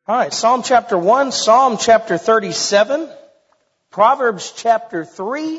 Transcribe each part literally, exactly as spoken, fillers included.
All right, Psalm chapter one, Psalm chapter thirty-seven, Proverbs chapter three,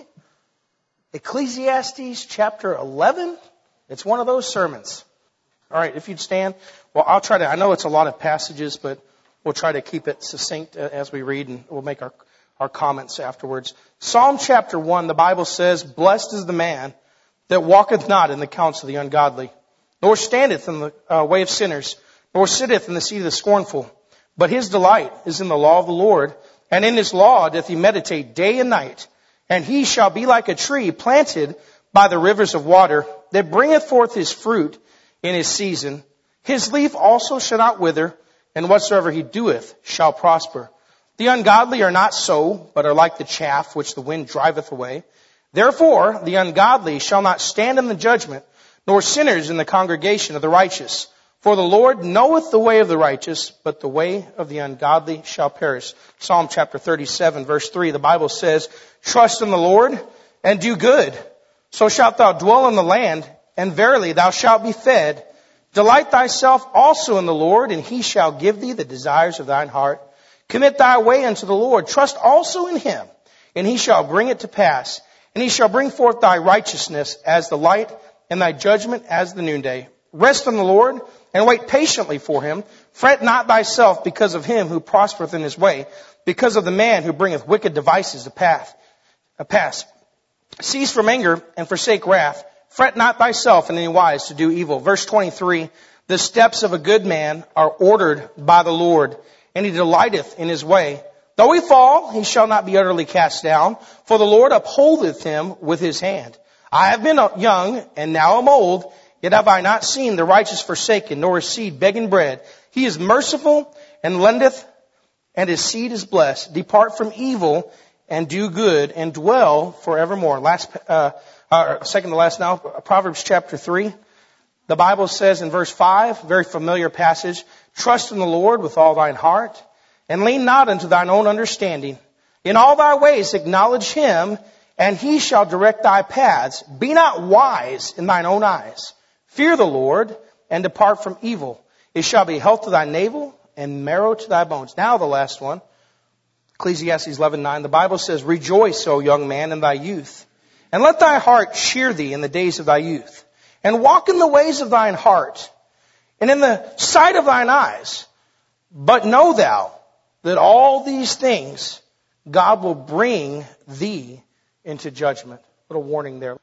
Ecclesiastes chapter eleven. It's one of those sermons. All right, if you'd stand. Well, I'll try to, I know it's a lot of passages, but we'll try to keep it succinct as we read, and we'll make our, our comments afterwards. Psalm chapter one, the Bible says, "Blessed is the man that walketh not in the counsel of the ungodly, nor standeth in the uh, way of sinners, nor sitteth in the seat of the scornful. But his delight is in the law of the Lord, and in his law doth he meditate day and night. And he shall be like a tree planted by the rivers of water, that bringeth forth his fruit in his season. His leaf also shall not wither, and whatsoever he doeth shall prosper. The ungodly are not so, but are like the chaff which the wind driveth away. Therefore the ungodly shall not stand in the judgment, nor sinners in the congregation of the righteous. For the Lord knoweth the way of the righteous, but the way of the ungodly shall perish." Psalm chapter thirty-seven, verse three, the Bible says, "Trust in the Lord and do good, so shalt thou dwell in the land, and verily thou shalt be fed. Delight thyself also in the Lord, and he shall give thee the desires of thine heart. Commit thy way unto the Lord. Trust also in him, and he shall bring it to pass. And he shall bring forth thy righteousness as the light, and thy judgment as the noonday. Rest on the Lord, and wait patiently for him. Fret not thyself because of him who prospereth in his way, because of the man who bringeth wicked devices to path, a pass. Cease from anger and forsake wrath. Fret not thyself in any wise to do evil." Verse twenty-three, "The steps of a good man are ordered by the Lord, and he delighteth in his way. Though he fall, he shall not be utterly cast down, for the Lord upholdeth him with his hand. I have been young, and now am old, yet have I not seen the righteous forsaken, nor his seed begging bread. He is merciful and lendeth, and his seed is blessed. Depart from evil and do good, and dwell forevermore." Last, uh, uh, second to last now, Proverbs chapter three. The Bible says in verse five, very familiar passage, "Trust in the Lord with all thine heart, and lean not unto thine own understanding. In all thy ways acknowledge him, and he shall direct thy paths. Be not wise in thine own eyes. Fear the Lord, and depart from evil. It shall be health to thy navel, and marrow to thy bones." Now the last one, Ecclesiastes eleven nine. The Bible says, "Rejoice, O young man, in thy youth, and let thy heart cheer thee in the days of thy youth. And walk in the ways of thine heart, and in the sight of thine eyes. But know thou that all these things God will bring thee into judgment." Little warning there.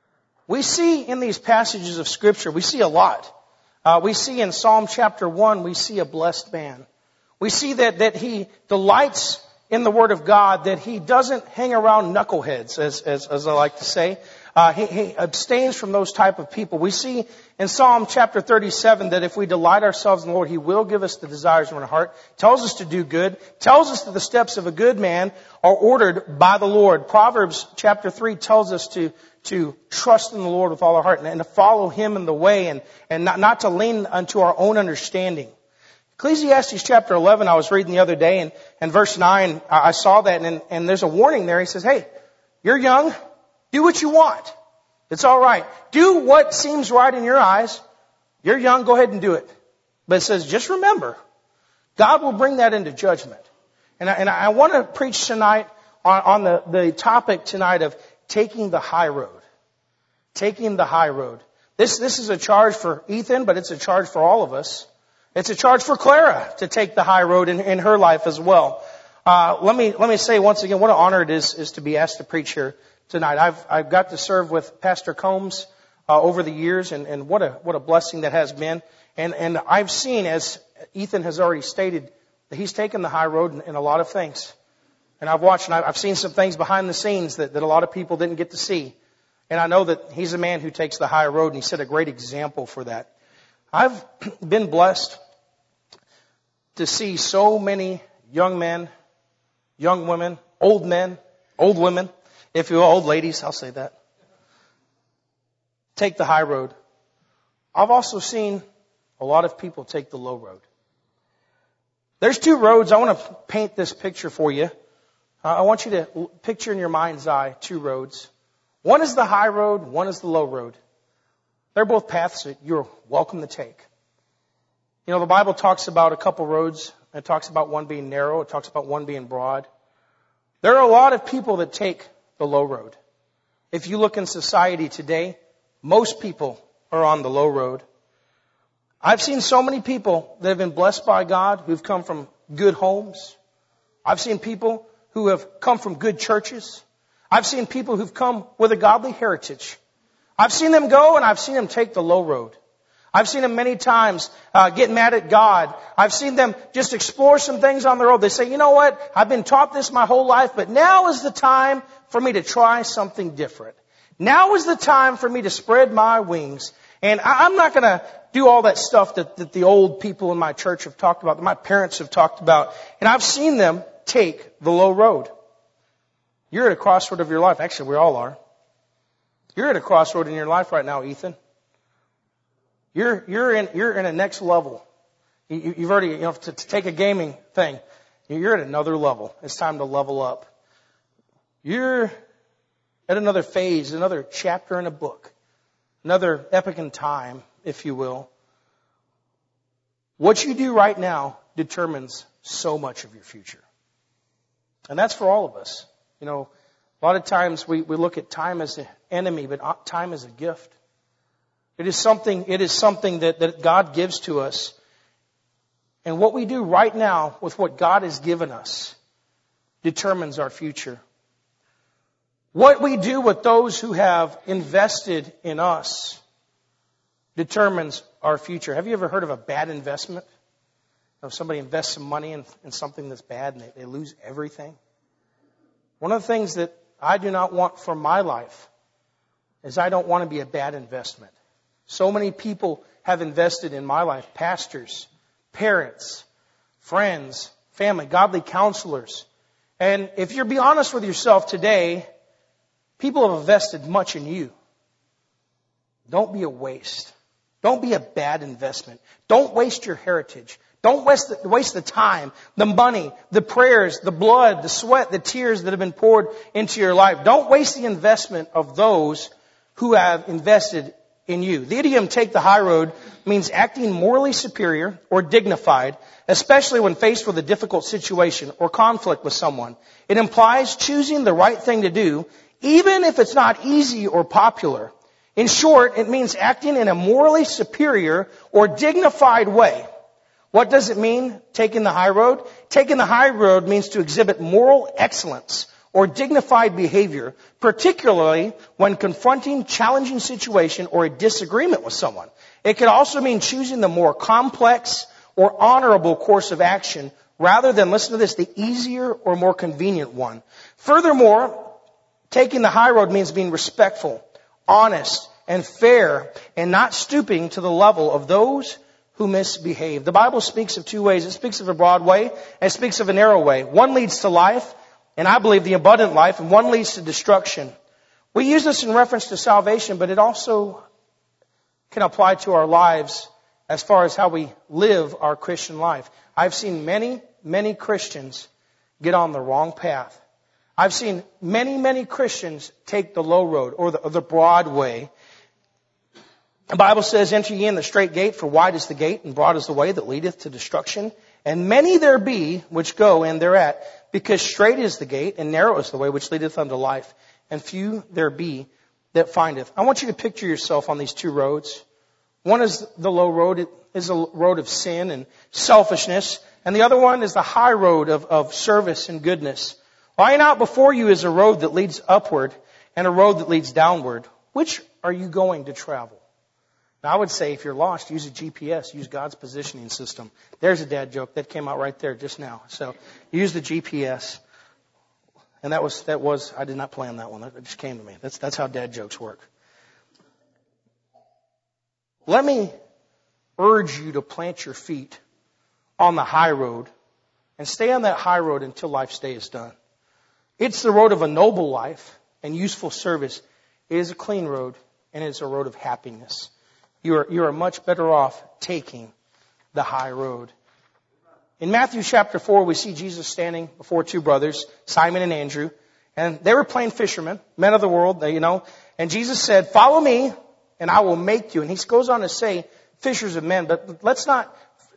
We see in these passages of Scripture, we see a lot. Uh, we see in Psalm chapter one, we see a blessed man. We see that, that he delights in the Word of God, that he doesn't hang around knuckleheads, as, as, as I like to say. Uh, he, he abstains from those type of people. We see in Psalm chapter thirty-seven that if we delight ourselves in the Lord, He will give us the desires of our heart. Tells us to do good. Tells us that the steps of a good man are ordered by the Lord. Proverbs chapter three tells us to to trust in the Lord with all our heart, and, and to follow Him in the way, and, and not, not to lean unto our own understanding. Ecclesiastes chapter eleven, I was reading the other day, and, and verse nine, I saw that, and, and there's a warning there. He says, "Hey, you're young. Do what you want. It's all right. Do what seems right in your eyes. You're young. Go ahead and do it." But it says, just remember, God will bring that into judgment. And I, and I want to preach tonight on, on the, the topic tonight of taking the high road. Taking the high road. This, this is a charge for Ethan, but it's a charge for all of us. It's a charge for Clara to take the high road in, in her life as well. Uh, let me, let me say once again, what an honor it is, is to be asked to preach here tonight. I've, I've got to serve with Pastor Combs, uh, over the years, and, and what a, what a blessing that has been. And, and I've seen, as Ethan has already stated, that he's taken the high road in, in a lot of things. And I've watched, and I've seen some things behind the scenes that, that a lot of people didn't get to see. And I know that he's a man who takes the high road, and he set a great example for that. I've been blessed to see so many young men, young women, old men, old women, if you will, old ladies, I'll say that, take the high road. I've also seen a lot of people take the low road. There's two roads. I want to paint this picture for you. Uh, I want you to picture in your mind's eye two roads. One is the high road, one is the low road. They're both paths that you're welcome to take. You know, the Bible talks about a couple roads It talks about one being narrow. It talks about one being broad. There are a lot of people that take the low road. If you look in society today, most people are on the low road. I've seen so many people that have been blessed by God who've come from good homes. I've seen people who have come from good churches. I've seen people who've come with a godly heritage. I've seen them go and I've seen them take the low road. I've seen them many times uh, get mad at God. I've seen them just explore some things on the road. They say, you know what? I've been taught this my whole life, but now is the time for me to try something different. Now is the time for me to spread my wings. And I, I'm not going to do all that stuff that, that the old people in my church have talked about, that my parents have talked about. And I've seen them take the low road. You're at a crossroad of your life. Actually, we all are. You're at a crossroad in your life right now, Ethan. You're, you're in, you're in a next level. You, you've already, you know, to, to take a gaming thing, you're at another level. It's time to level up. You're at another phase, another chapter in a book, another epoch in time, if you will. What you do right now determines so much of your future. And that's for all of us. You know, a lot of times we, we look at time as an enemy, but time is a gift. It is something, it is something that, that God gives to us. And what we do right now with what God has given us determines our future. What we do with those who have invested in us determines our future. Have you ever heard of a bad investment? If somebody invests some money in, in something that's bad and they, they lose everything. One of the things that I do not want for my life is I don't want to be a bad investment. So many people have invested in my life. Pastors, parents, friends, family, godly counselors. And if you're be honest with yourself today, people have invested much in you. Don't be a waste. Don't be a bad investment. Don't waste your heritage. Don't waste the, waste the time, the money, the prayers, the blood, the sweat, the tears that have been poured into your life. Don't waste the investment of those who have invested in you. The idiom "take the high road" means acting morally superior or dignified, especially when faced with a difficult situation or conflict with someone. It implies choosing the right thing to do, even if it's not easy or popular. In short, it means acting in a morally superior or dignified way. What does it mean, taking the high road? Taking the high road means to exhibit moral excellence or dignified behavior, particularly when confronting challenging situation or a disagreement with someone. It could also mean choosing the more complex or honorable course of action rather than, listen to this, the easier or more convenient one. Furthermore, taking the high road means being respectful, honest, and fair, and not stooping to the level of those who misbehave. The Bible speaks of two ways. It speaks of a broad way, and it speaks of a narrow way. One leads to life, and I believe the abundant life, and one leads to destruction. We use this in reference to salvation, but it also can apply to our lives as far as how we live our Christian life. I've seen many, many Christians get on the wrong path. I've seen many, many Christians take the low road or the, or the broad way. The Bible says, "Enter ye in the straight gate, for wide is the gate, and broad is the way that leadeth to destruction. And many there be which go in thereat, because strait is the gate, and narrow is the way which leadeth unto life, and few there be that findeth." I want you to picture yourself on these two roads. One is the low road. It is a road of sin and selfishness. And the other one is the high road of, of service and goodness. Lying out before you is a road that leads upward and a road that leads downward. Which are you going to travel? Now, I would say if you're lost, use a G P S. Use God's positioning system. There's a dad joke. That came out right there just now. So use the G P S. And that was, that was, I did not plan that one. That just came to me. That's, that's how dad jokes work. Let me urge you to plant your feet on the high road and stay on that high road until life's day is done. It's the road of a noble life and useful service. It is a clean road, and it's a road of happiness. You are, you are much better off taking the high road. In Matthew chapter four, we see Jesus standing before two brothers, Simon and Andrew, and they were plain fishermen, men of the world, you know, and Jesus said, "Follow me, and I will make you." And he goes on to say, fishers of men, but let's not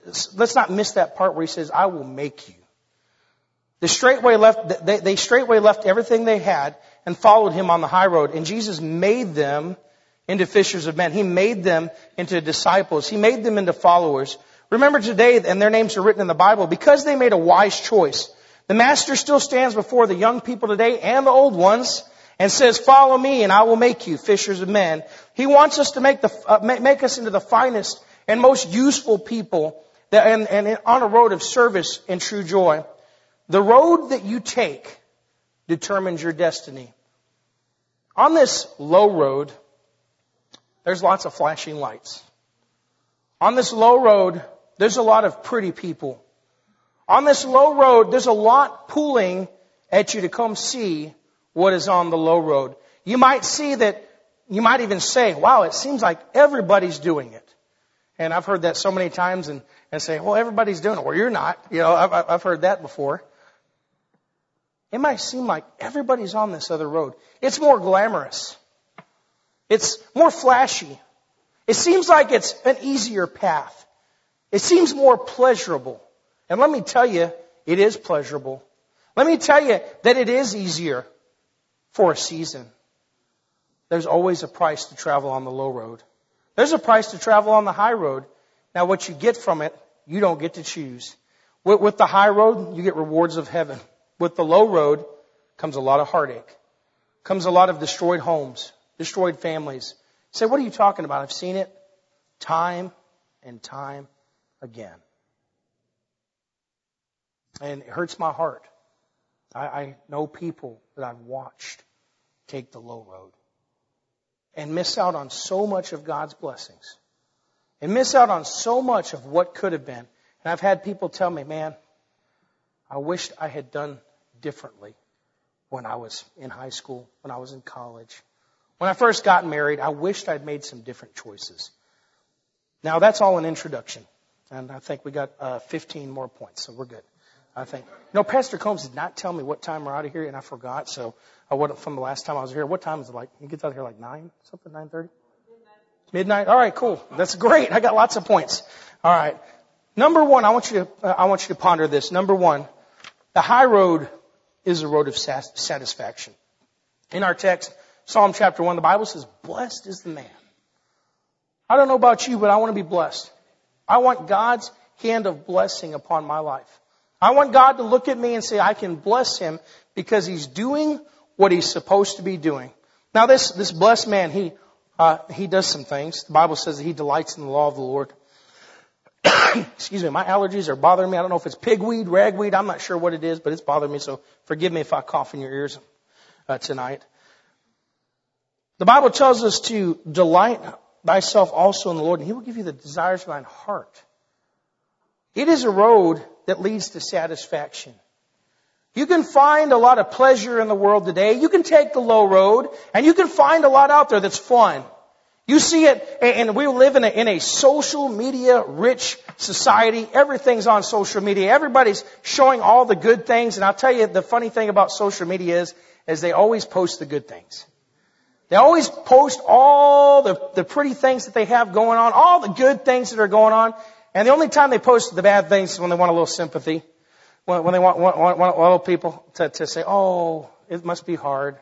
let's not miss that part where he says, I will make you. The straightway left, they, they straightway left everything they had and followed him on the high road. And Jesus made them into fishers of men. He made them into disciples. He made them into followers. Remember today, and their names are written in the Bible, because they made a wise choice. The Master still stands before the young people today and the old ones and says, follow me and I will make you fishers of men. He wants us to make the, uh, make us into the finest and most useful people that, and, and on a road of service and true joy. The road that you take determines your destiny. On this low road, there's lots of flashing lights. On this low road, there's a lot of pretty people. On this low road, there's a lot pulling at you to come see what is on the low road. You might see that, you might even say, wow, it seems like everybody's doing it. And I've heard that so many times and, and say, well, everybody's doing it. Well, you're not. You know, I've, I've heard that before. It might seem like everybody's on this other road. It's more glamorous. It's more flashy. It seems like it's an easier path. It seems more pleasurable. And let me tell you, it is pleasurable. Let me tell you that it is easier for a season. There's always a price to travel on the low road. There's a price to travel on the high road. Now, what you get from it, you don't get to choose. With, with the high road, you get rewards of heaven. With the low road comes a lot of heartache. Comes a lot of destroyed homes, destroyed families. You say, what are you talking about? I've seen it time and time again. And it hurts my heart. I, I know people that I've watched take the low road and miss out on so much of God's blessings and miss out on so much of what could have been. And I've had people tell me, man, I wished I had done differently when I was in high school, when I was in college. When I first got married, I wished I'd made some different choices. Now, that's all an introduction. And I think we got uh, fifteen more points, so we're good. I think. No, Pastor Combs did not tell me what time we're out of here, and I forgot. So I wasn't from the last time I was here. What time is it like? He gets out of here like nine, something, nine thirty? Midnight. Midnight. All right, cool. That's great. I got lots of points. All right. Number one, I want you to uh, I want you to ponder this. Number one, the high road is a road of satisfaction. In our text, Psalm chapter one, the Bible says, "Blessed is the man." I don't know about you, but I want to be blessed. I want God's hand of blessing upon my life. I want God to look at me and say, I can bless him because he's doing what he's supposed to be doing. Now, this this blessed man, he uh, he does some things. The Bible says that he delights in the law of the Lord. Excuse me, my allergies are bothering me. I don't know if it's pigweed, ragweed. I'm not sure what it is, but it's bothering me. So forgive me if I cough in your ears uh, tonight. The Bible tells us to delight thyself also in the Lord, and he will give you the desires of thine heart. It is a road that leads to satisfaction. You can find a lot of pleasure in the world today. You can take the low road, and you can find a lot out there that's fun. You see it, and we live in a, in a social media rich society. Everything's on social media. Everybody's showing all the good things. And I'll tell you, the funny thing about social media is, is they always post the good things. They always post all the, the pretty things that they have going on, all the good things that are going on. And the only time they post the bad things is when they want a little sympathy. When, when they want, want, want, want other people to, to say, oh, it must be hard.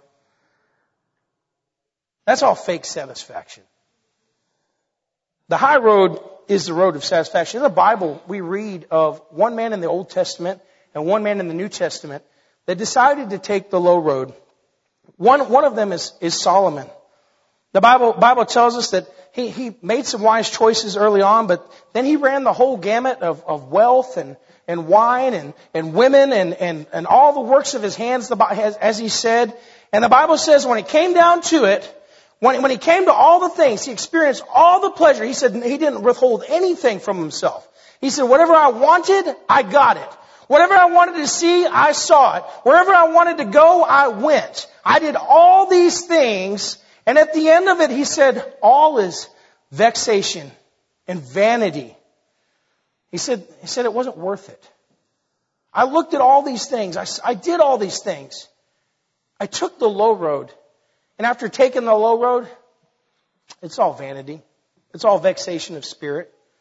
That's all fake satisfaction. The high road is the road of satisfaction. In the Bible, we read of one man in the Old Testament and one man in the New Testament that decided to take the low road. One, one of them is, is Solomon. The Bible, Bible tells us that he, he made some wise choices early on, but then he ran the whole gamut of, of wealth and, and wine and, and women and, and, and all the works of his hands, as, as he said. And the Bible says when it came down to it, When, when he came to all the things, he experienced all the pleasure. He said he didn't withhold anything from himself. He said, whatever I wanted, I got it. Whatever I wanted to see, I saw it. Wherever I wanted to go, I went. I did all these things. And at the end of it, he said, all is vexation and vanity. He said, he said it wasn't worth it. I looked at all these things. I, I did all these things. I took the low road. And after taking the low road, it's all vanity. It's all vexation of spirit.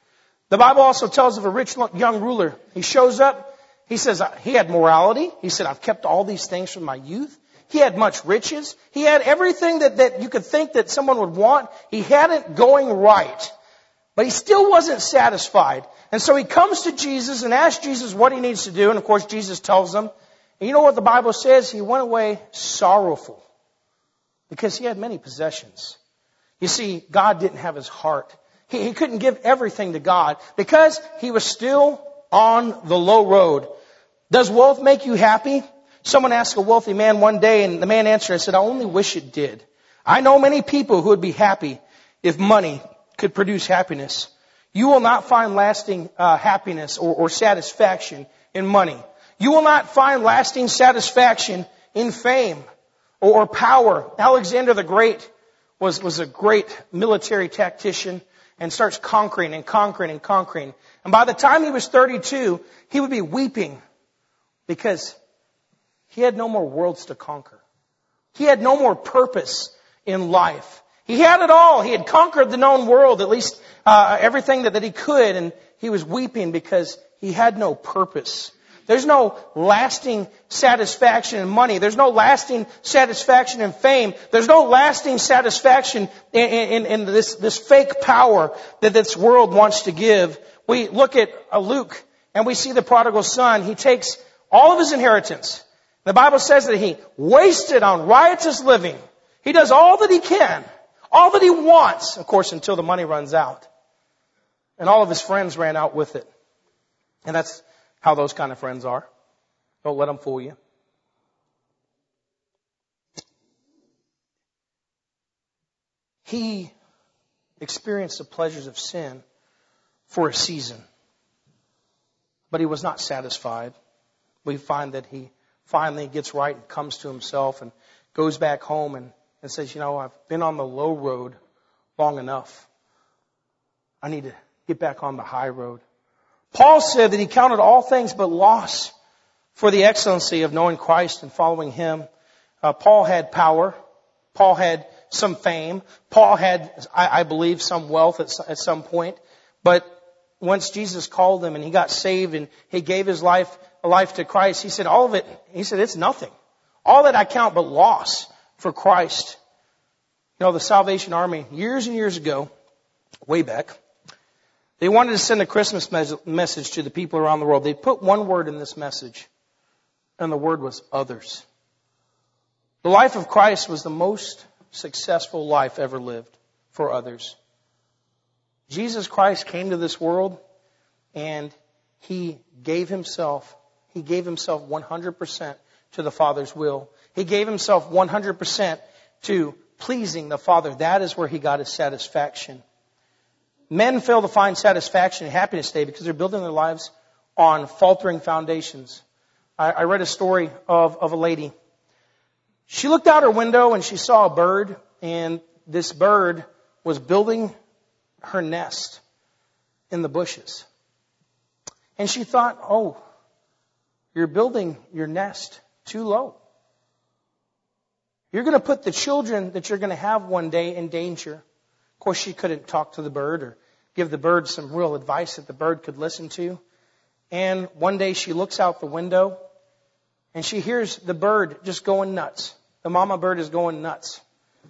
The Bible also tells of a rich young ruler. He shows up. He says he had morality. He said, I've kept all these things from my youth. He had much riches. He had everything that, that you could think that someone would want. He had it going right. But he still wasn't satisfied. And so he comes to Jesus and asks Jesus what he needs to do. And of course, Jesus tells him. And you know what the Bible says? He went away sorrowful because he had many possessions. You see, God didn't have his heart. He, he couldn't give everything to God because he was still on the low road. Does wealth make you happy? Someone asked a wealthy man one day, and the man answered and said, I only wish it did. I know many people who would be happy if money could produce happiness. You will not find lasting uh, happiness or, or satisfaction in money. You will not find lasting satisfaction in fame or, or power. Alexander the Great was, was a great military tactician and starts conquering and conquering and conquering. And by the time he was thirty-two, he would be weeping because he had no more worlds to conquer. He had no more purpose in life. He had it all. He had conquered the known world, at least uh, everything that, that he could, and he was weeping because he had no purpose. There's no lasting satisfaction in money. There's no lasting satisfaction in fame. There's no lasting satisfaction in, in, in this, this fake power that this world wants to give. We look at uh, Luke and we see the prodigal son. He takes all of his inheritance. The Bible says that he wasted on riotous living. He does all that he can, all that he wants, of course, until the money runs out. And all of his friends ran out with it. And that's how those kind of friends are. Don't let them fool you. He experienced the pleasures of sin for a season, but he was not satisfied. We find that he finally gets right and comes to himself and goes back home and, and says, you know, I've been on the low road long enough. I need to get back on the high road. Paul said that he counted all things but loss for the excellency of knowing Christ and following him. Uh, Paul had power. Paul had some fame. Paul had, I, I believe, some wealth at, at some point. But once Jesus called him and he got saved and he gave his life, a life to Christ, he said, all of it, he said, it's nothing. All that I count but loss for Christ. You know, the Salvation Army, years and years ago, way back, they wanted to send a Christmas mes- message to the people around the world. They put one word in this message, and the word was others. The life of Christ was the most successful life ever lived for others. Jesus Christ came to this world, and he gave himself, he gave himself one hundred percent to the Father's will. He gave himself one hundred percent to pleasing the Father. That is where he got his satisfaction. Men fail to find satisfaction and happiness today because they're building their lives on faltering foundations. I, I read a story of, of a lady. She looked out her window and she saw a bird, and this bird was building her nest in the bushes. And she thought, oh, you're building your nest too low. You're going to put the children that you're going to have one day in danger. Of course, she couldn't talk to the bird or give the bird some real advice that the bird could listen to. And one day she looks out the window and she hears the bird just going nuts. The mama bird is going nuts.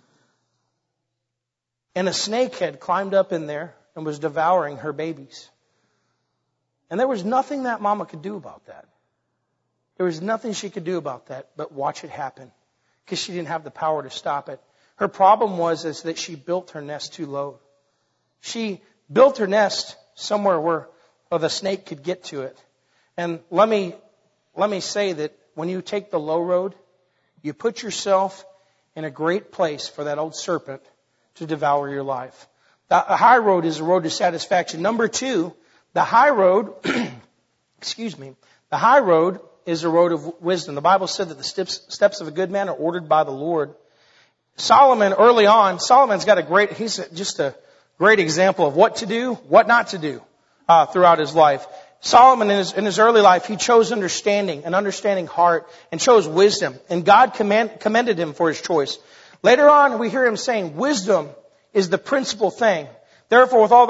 And a snake had climbed up in there and was devouring her babies. And there was nothing that mama could do about that. There was nothing she could do about that but watch it happen, because she didn't have the power to stop it. Her problem was is that she built her nest too low. She built her nest somewhere where, where the snake could get to it. And let me let me say that when you take the low road, you put yourself in a great place for that old serpent to devour your life. The high road is a road to satisfaction. Number two, the high road, excuse me, the high road is a road of wisdom. The Bible said that the steps, steps of a good man are ordered by the Lord. Solomon, early on, Solomon's got a great, he's just a great example of what to do, what not to do uh, throughout his life. Solomon, in his, in his early life, he chose understanding, an understanding heart, and chose wisdom. And God command, commended him for his choice. Later on, we hear him saying, wisdom is the principal thing. Therefore, with all thy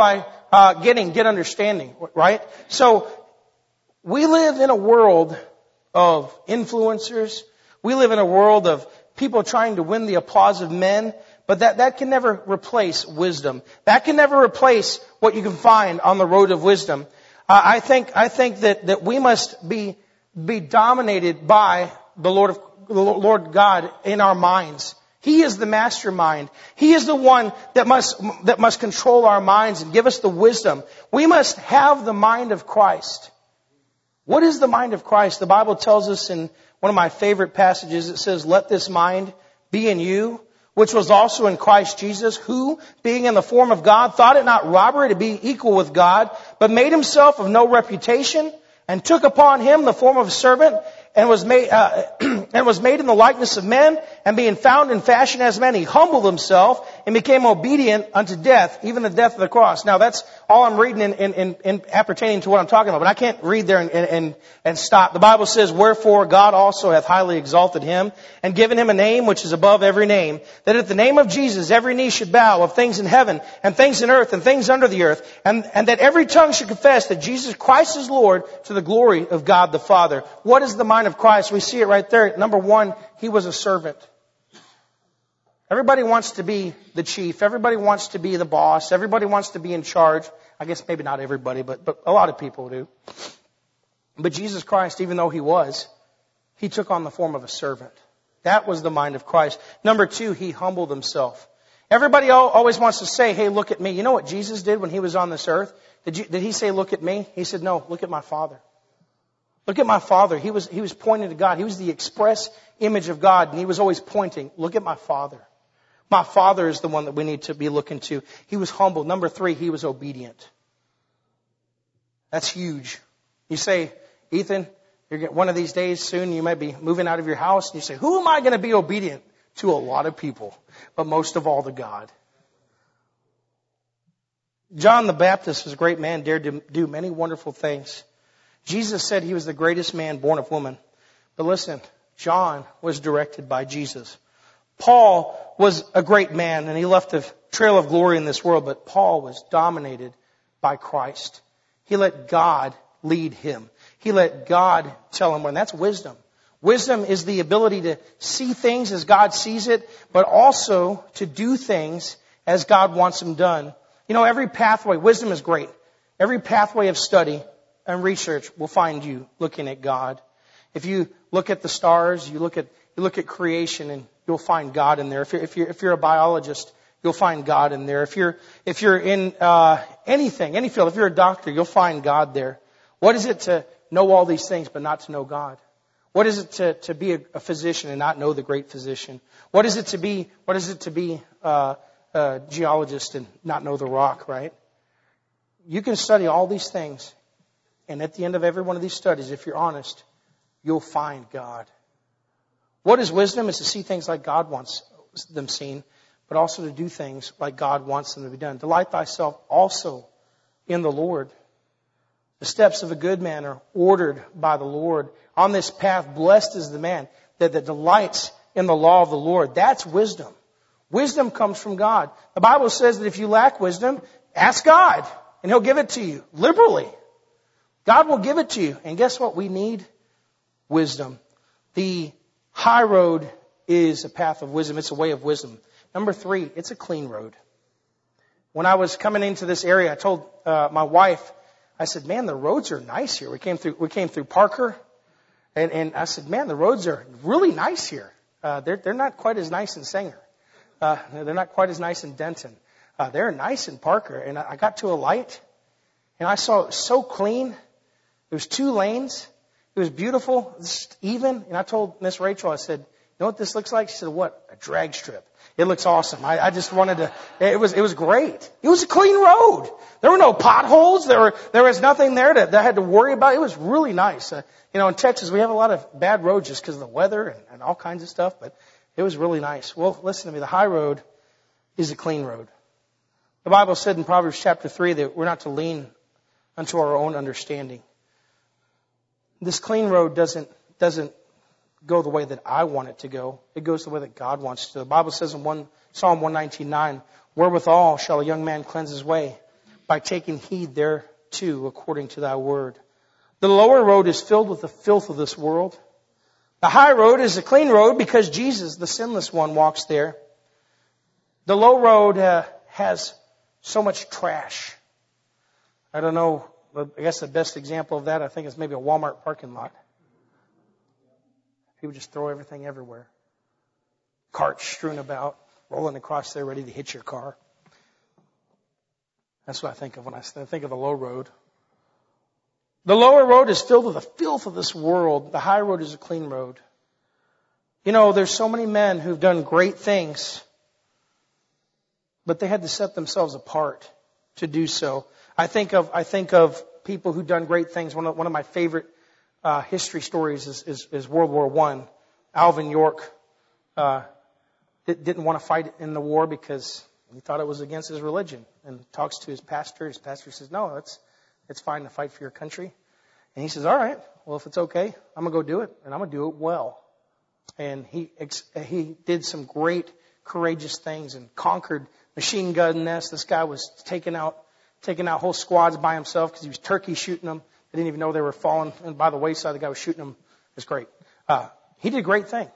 uh, getting, get understanding, right? So we live in a world of influencers. We live in a world of people trying to win the applause of men. But that, that can never replace wisdom. That can never replace what you can find on the road of wisdom. Uh, I think, I think that, that we must be, be dominated by the Lord of, the Lord God in our minds. He is the mastermind. He is the one that must, that must control our minds and give us the wisdom. We must have the mind of Christ. What is the mind of Christ? The Bible tells us in one of my favorite passages, it says, "Let this mind be in you, which was also in Christ Jesus, who, being in the form of God, thought it not robbery to be equal with God, but made himself of no reputation, and took upon him the form of a servant, and was made uh, and was made in the likeness of men, and being found in fashion as men, he humbled himself and became obedient unto death, even the death of the cross." Now that's all I'm reading in, in, in, in appertaining to what I'm talking about, but I can't read there and, and, and stop. The Bible says, "Wherefore God also hath highly exalted him, and given him a name which is above every name, that at the name of Jesus every knee should bow, of things in heaven, and things in earth, and things under the earth, and, and that every tongue should confess that Jesus Christ is Lord, to the glory of God the Father." What is the mind of Christ? We see it right there. Number one, he was a servant. Everybody wants to be the chief. Everybody wants to be the boss. Everybody wants to be in charge. I guess maybe not everybody, but, but a lot of people do. But Jesus Christ, even though he was, he took on the form of a servant. That was the mind of Christ. Number two, he humbled himself. Everybody always wants to say, "Hey, look at me." You know what Jesus did when he was on this earth? Did, you, did he say, "Look at me"? He said, "No, look at my Father." Look at my Father. He was, he was pointing to God. He was the express image of God, and he was always pointing, "Look at my Father." My Father is the one that we need to be looking to. He was humble. Number three, he was obedient. That's huge. You say, "Ethan, you're getting, one of these days soon you might be moving out of your house," and you say, "Who am I going to be obedient to?" A lot of people, but most of all to God. John the Baptist was a great man, dared to do many wonderful things. Jesus said he was the greatest man born of woman. But listen, John was directed by Jesus. Paul was a great man, and he left a trail of glory in this world, but Paul was dominated by Christ. He let God lead him. He let God tell him when. That's wisdom. Wisdom is the ability to see things as God sees it, but also to do things as God wants them done. You know, every pathway, wisdom is great. Every pathway of study and research will find you looking at God. If you look at the stars, you look at you look at creation, and you'll find God in there. If you're if you're, if you're a biologist, you'll find God in there. If you're if you're in uh, anything, any field, if you're a doctor, you'll find God there. What is it to know all these things but not to know God? What is it to, to be a, a physician and not know the great physician? What is it to be what is it to be uh, a geologist and not know the rock? Right? You can study all these things. And at the end of every one of these studies, if you're honest, you'll find God. What is wisdom? Is to see things like God wants them seen, but also to do things like God wants them to be done. Delight thyself also in the Lord. The steps of a good man are ordered by the Lord. On this path, blessed is the man that, that delights in the law of the Lord. That's wisdom. Wisdom comes from God. The Bible says that if you lack wisdom, ask God, and He'll give it to you liberally. God will give it to you. And guess what? We need wisdom. The high road is a path of wisdom. It's a way of wisdom. Number three, it's a clean road. When I was coming into this area, I told uh, my wife, I said, "Man, the roads are nice here." We came through, we came through Parker, and, and I said, "Man, the roads are really nice here. Uh, they're they're not quite as nice in Sanger. Uh, they're not quite as nice in Denton. Uh, they're nice in Parker." And I, I got to a light, and I saw it was so clean. There was two lanes. It was beautiful, just even. And I told Miss Rachel, I said, "You know what this looks like?" She said, "What?" "A drag strip. It looks awesome." I, I just wanted to. It was it was great. It was a clean road. There were no potholes. There were there was nothing there that, that I had to worry about. It was really nice. Uh, you know, in Texas we have a lot of bad roads just because of the weather and, and all kinds of stuff. But it was really nice. Well, listen to me. The high road is a clean road. The Bible said in Proverbs chapter three that we're not to lean unto our own understanding. This clean road doesn't doesn't go the way that I want it to go. It goes the way that God wants it to. The Bible says in one, Psalm one nineteen nine, "Wherewithal shall a young man cleanse his way? by taking heed thereto according to thy word. The lower road is filled with the filth of this world. The high road is a clean road because Jesus, the sinless one, walks there. The low road uh, has so much trash. I don't know, I guess the best example of that I think is maybe a Walmart parking lot. People just throw everything everywhere. Carts strewn about, rolling across there ready to hit your car. That's what I think of when I think of the low road. The lower road is filled with the filth of this world. The high road is a clean road. You know, there's so many men who've done great things, but they had to set themselves apart to do so. I think of I think of people who've done great things. One of one of my favorite uh, history stories is, is, is World War One. Alvin York uh, didn't want to fight in the war because he thought it was against his religion. And talks to his pastor. His pastor says, "No, it's it's fine to fight for your country." And he says, "All right, well, if it's okay, I'm gonna go do it, and I'm gonna do it well." And he he did some great, courageous things and conquered machine gun nests. This guy was taking out taking out whole squads by himself because he was turkey shooting them. They didn't even know they were falling. And by the wayside, the guy was shooting them. It was great. Uh, he did a great thing.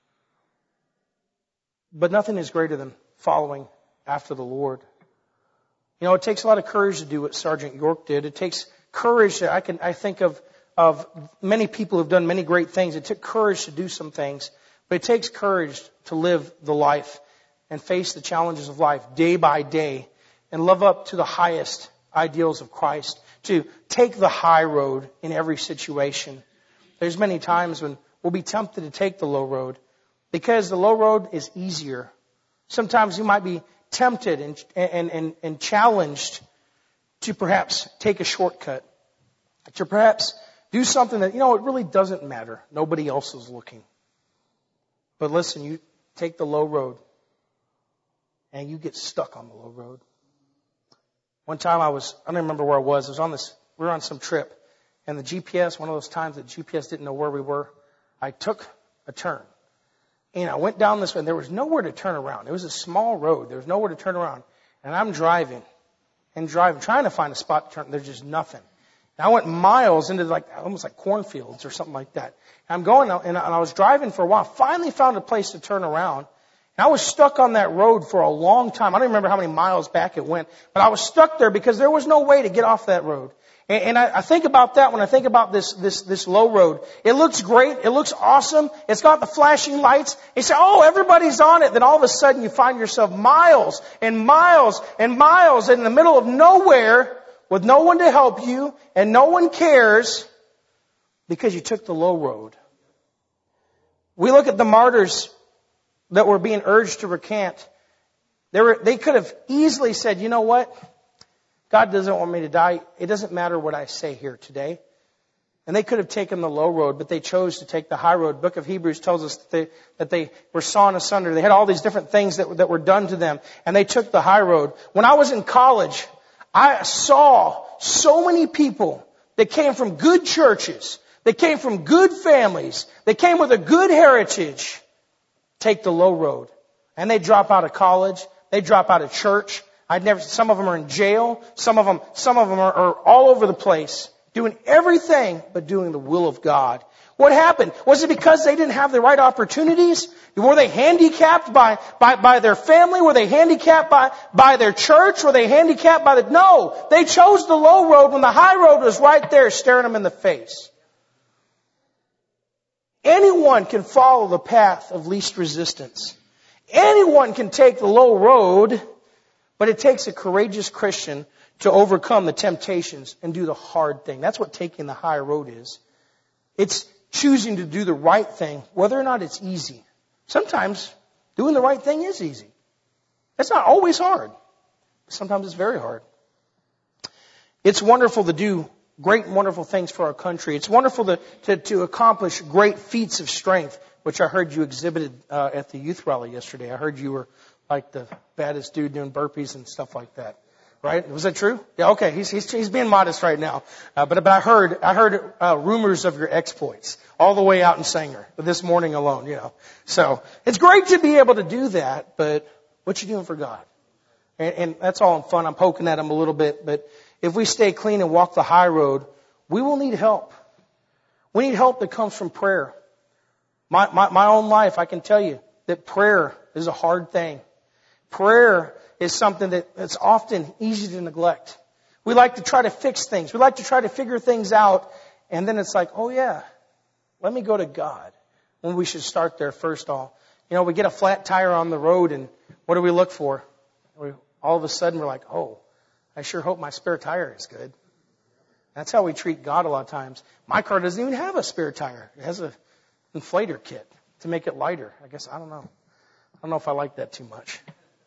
But nothing is greater than following after the Lord. You know, it takes a lot of courage to do what Sergeant York did. It takes courage. I can I think of of many people who've done many great things. It took courage to do some things, but it takes courage to live the life and face the challenges of life day by day and live up to the highest ideals of Christ, to take the high road in every situation. There's many times when we'll be tempted to take the low road because the low road is easier. Sometimes you might be tempted and, and, and, and challenged to perhaps take a shortcut, to perhaps do something that, you know, it really doesn't matter. Nobody else is looking. But listen, you take the low road and you get stuck on the low road. One time I was, I don't remember where I was. I was on this, we were on some trip and the G P S, one of those times that G P S didn't know where we were, I took a turn. And I went down this way, and there was nowhere to turn around. It was a small road. There was nowhere to turn around. And I'm driving and driving, trying to find a spot to turn. There's just nothing. And I went miles into like almost like cornfields or something like that. And I'm going, and I was driving for a while. Finally found a place to turn around. And I was stuck on that road for a long time. I don't remember how many miles back it went, but I was stuck there because there was no way to get off that road. And I think about that when I think about this, this, this low road. It looks great. It looks awesome. It's got the flashing lights. You say, oh, everybody's on it. Then all of a sudden you find yourself miles and miles and miles in the middle of nowhere with no one to help you and no one cares because you took the low road. We look at the martyrs that were being urged to recant. They were, they could have easily said, you know what? God doesn't want me to die. It doesn't matter what I say here today. And they could have taken the low road, but they chose to take the high road. Book of Hebrews tells us that they, that they were sawn asunder. They had all these different things that, that were done to them, and they took the high road. When I was in college, I saw so many people that came from good churches, that came from good families, that came with a good heritage, take the low road. And they drop out of college. They drop out of church. I'd never, some of them are in jail. Some of them, some of them are, are all over the place, doing everything but doing the will of God. What happened? Was it because they didn't have the right opportunities? Were they handicapped by, by, by their family? Were they handicapped by, by their church? Were they handicapped by the, no, they chose the low road when the high road was right there staring them in the face. Anyone can follow the path of least resistance. Anyone can take the low road. But it takes a courageous Christian to overcome the temptations and do the hard thing. That's what taking the high road is. It's choosing to do the right thing, whether or not it's easy. Sometimes doing the right thing is easy. It's not always hard. Sometimes it's very hard. It's wonderful to do great and wonderful things for our country. It's wonderful to, to, to accomplish great feats of strength, which I heard you exhibited uh, at the youth rally yesterday. I heard you were like the baddest dude doing burpees and stuff like that, right? Was that true? Yeah, okay. He's he's he's being modest right now, uh, but but I heard I heard uh, rumors of your exploits all the way out in Sanger this morning alone. You know, so it's great to be able to do that. But what you doing for God? And, and that's all in fun. I'm poking at them a little bit. But if we stay clean and walk the high road, we will need help. We need help that comes from prayer. My, my, my own life, I can tell you that prayer is a hard thing. Prayer is something that it's often easy to neglect. We like to try to fix things. We like to try to figure things out. And then it's like, oh yeah, let me go to God. When we should start there first off. You know, we get a flat tire on the road and what do we look for? We, all of a sudden we're like, oh, I sure hope my spare tire is good. That's how we treat God a lot of times. My car doesn't even have a spare tire. It has a inflator kit to make it lighter. I guess, I don't know. I don't know if I like that too much.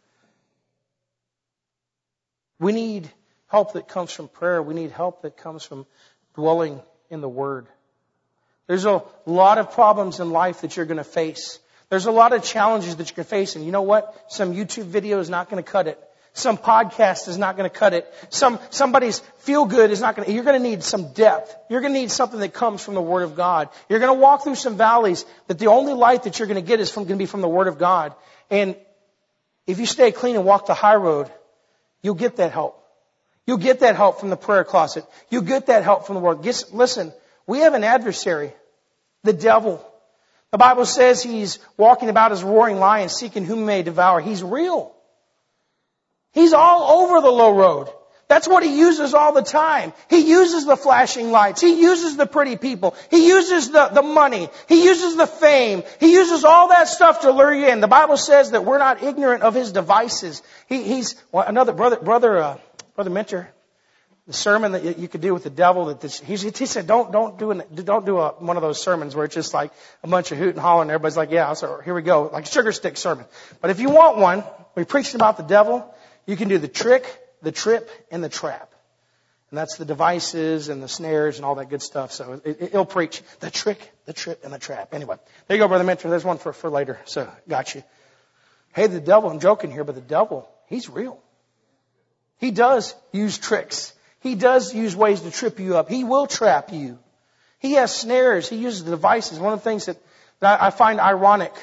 We need help that comes from prayer. We need help that comes from dwelling in the Word. There's a lot of problems in life that you're going to face. There's a lot of challenges that you're going to face. And you know what? Some YouTube video is not going to cut it. Some podcast is not going to cut it. Some somebody's feel good is not going to. You're going to need some depth. You're going to need something that comes from the Word of God. You're going to walk through some valleys that the only light that you're going to get is from, going to be from the Word of God. And if you stay clean and walk the high road, you'll get that help. You'll get that help from the prayer closet. You'll get that help from the Word. Guess, listen, we have an adversary, the devil. The Bible says he's walking about as a roaring lion, seeking whom he may devour. He's real. He's all over the low road. That's what he uses all the time. He uses the flashing lights. He uses the pretty people. He uses the, the money. He uses the fame. He uses all that stuff to lure you in. The Bible says that we're not ignorant of his devices. He, he's well, another brother, brother, uh, brother Mentor. The sermon that you could do with the devil. That this, he, he said, don't don't do an, don't do a, one of those sermons where it's just like a bunch of hoot and holler and everybody's like, yeah, so here we go, like a sugar stick sermon. But if you want one, we preached about the devil. You can do the trick, the trip, and the trap. And that's the devices and the snares and all that good stuff. So it, it'll preach the trick, the trip, and the trap. Anyway, there you go, Brother Mentor. There's one for, for later. So got you. Hey, the devil, I'm joking here, but the devil, he's real. He does use tricks. He does use ways to trip you up. He will trap you. He has snares. He uses the devices. One of the things that, that I find ironic,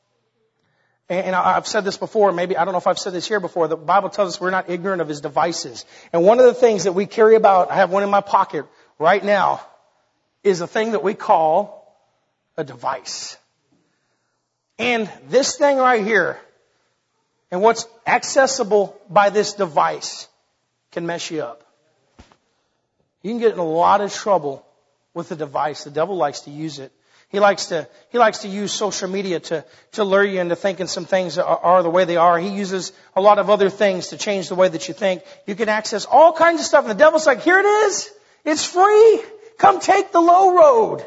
and I've said this before, maybe, I don't know if I've said this here before, the Bible tells us we're not ignorant of his devices. And one of the things that we carry about, I have one in my pocket right now, is a thing that we call a device. And this thing right here, and what's accessible by this device, can mess you up. You can get in a lot of trouble with the device. The devil likes to use it. He likes to, he likes to use social media to, to lure you into thinking some things are, are the way they are. He uses a lot of other things to change the way that you think. You can access all kinds of stuff. And the devil's like, here it is. It's free. Come take the low road.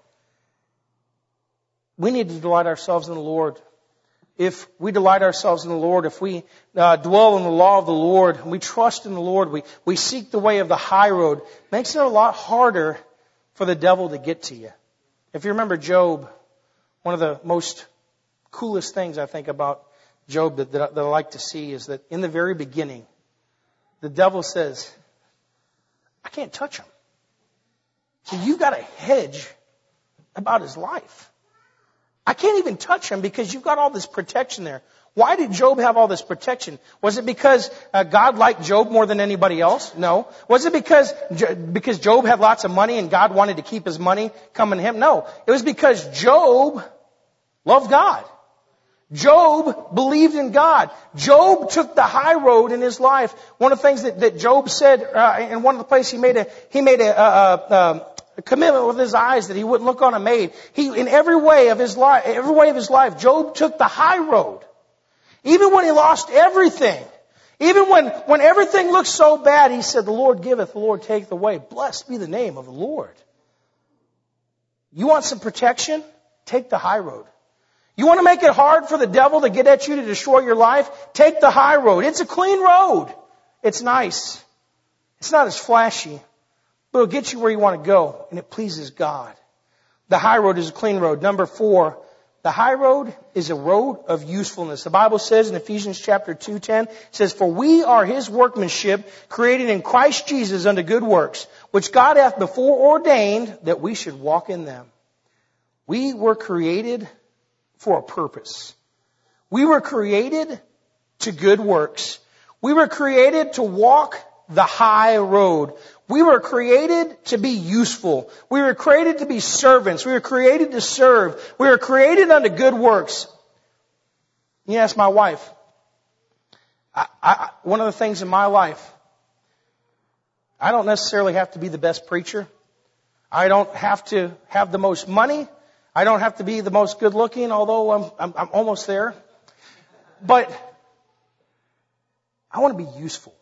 We need to delight ourselves in the Lord. If we delight ourselves in the Lord, if we uh, dwell in the law of the Lord, and we trust in the Lord, we, we seek the way of the high road, it makes it a lot harder for the devil to get to you. If you remember Job, one of the most coolest things I think about Job that, that, that I like to see is that in the very beginning, the devil says, I can't touch him. So you got a hedge about his life. I can't even touch him because you've got all this protection there. Why did Job have all this protection? Was it because uh, God liked Job more than anybody else? No. Was it because because Job had lots of money and God wanted to keep his money coming to him? No. It was because Job loved God. Job believed in God. Job took the high road in his life. One of the things that, that Job said uh, in one of the places he made a he made a, a, a, a commitment with his eyes that he wouldn't look on a maid. He in every way of his life, every way of his life, Job took the high road. Even when he lost everything, even when, when everything looked so bad, he said, the Lord giveth, the Lord taketh away. Blessed be the name of the Lord. You want some protection? Take the high road. You want to make it hard for the devil to get at you to destroy your life? Take the high road. It's a clean road. It's nice. It's not as flashy, but it'll get you where you want to go, and it pleases God. The high road is a clean road. Number four, the high road is a road of usefulness. The Bible says in Ephesians chapter two ten, it says, for we are his workmanship, created in Christ Jesus unto good works, which God hath before ordained that we should walk in them. We were created for a purpose. We were created to good works. We were created to walk the high road. We were created to be useful. We were created to be servants. We were created to serve. We were created unto good works. You ask my wife. I, I, one of the things in my life, I don't necessarily have to be the best preacher. I don't have to have the most money. I don't have to be the most good looking, although I'm, I'm, I'm almost there. But I want to be useful.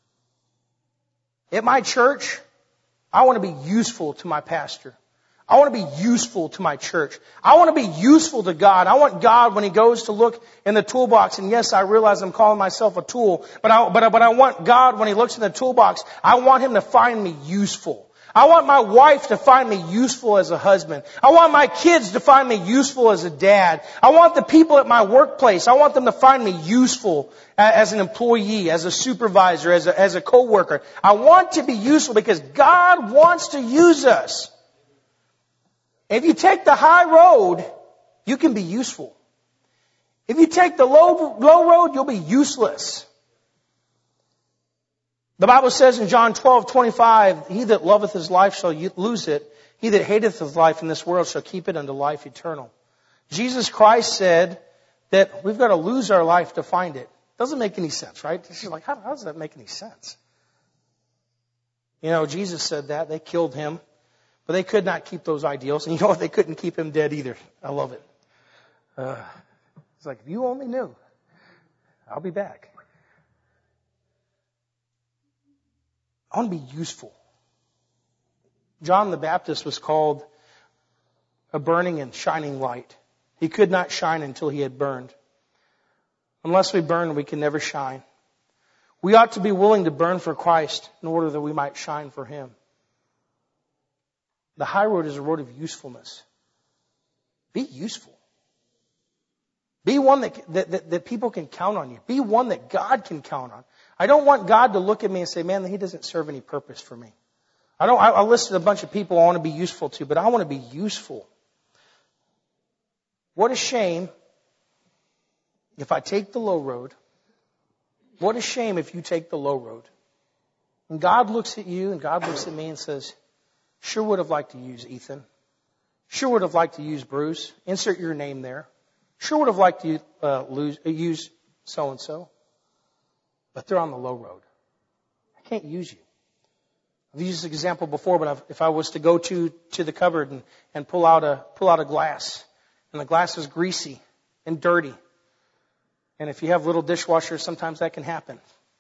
At my church, I want to be useful to my pastor. I want to be useful to my church. I want to be useful to God. I want God, when He goes to look in the toolbox, and yes, I realize I'm calling myself a tool, but I, but, but I want God, when He looks in the toolbox, I want Him to find me useful. I want my wife to find me useful as a husband. I want my kids to find me useful as a dad. I want the people at my workplace, I want them to find me useful as an employee, as a supervisor, as a, as a co-worker. I want to be useful because God wants to use us. If you take the high road, you can be useful. If you take the low, low road, you'll be useless. The Bible says in John twelve twenty-five, he that loveth his life shall lose it. He that hateth his life in this world shall keep it unto life eternal. Jesus Christ said that we've got to lose our life to find it. Doesn't make any sense, right? You're like, how, how does that make any sense? You know, Jesus said that. They killed Him. But they could not keep those ideals. And you know what? They couldn't keep Him dead either. I love it. Uh, it's like, if you only knew, I'll be back. I want to be useful. John the Baptist was called a burning and shining light. He could not shine until he had burned. Unless we burn, we can never shine. We ought to be willing to burn for Christ in order that we might shine for Him. The high road is a road of usefulness. Be useful. Be one that, that, that, that people can count on you. Be one that God can count on. I don't want God to look at me and say, man, He doesn't serve any purpose for me. I don't, I, I listed a bunch of people I want to be useful to, but I want to be useful. What a shame if I take the low road. What a shame if you take the low road. And God looks at you and God looks at me and says, sure would have liked to use Ethan. Sure would have liked to use Bruce. Insert your name there. Sure would have liked to uh, lose, uh, use so-and-so. But they're on the low road. I can't use you. I've used this example before, but I've, if I was to go to, to the cupboard and, and pull out a, pull out a glass, and the glass is greasy and dirty, and if you have little dishwashers, sometimes that can happen.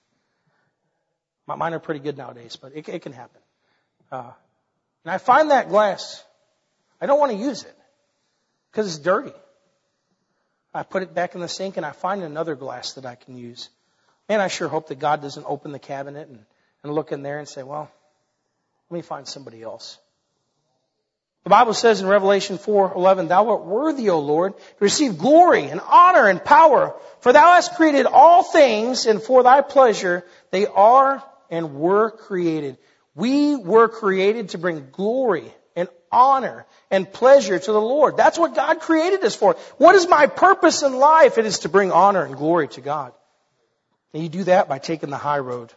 Mine are pretty good nowadays, but it, it can happen. Uh, and I find that glass. I don't want to use it because it's dirty. I put it back in the sink and I find another glass that I can use. Man, I sure hope that God doesn't open the cabinet and, and look in there and say, well, let me find somebody else. The Bible says in Revelation four eleven, thou art worthy, O Lord, to receive glory and honor and power, for thou hast created all things, and for thy pleasure they are and were created. We were created to bring glory and honor and pleasure to the Lord. That's what God created us for. What is my purpose in life? It is to bring honor and glory to God. And you do that by taking the high road.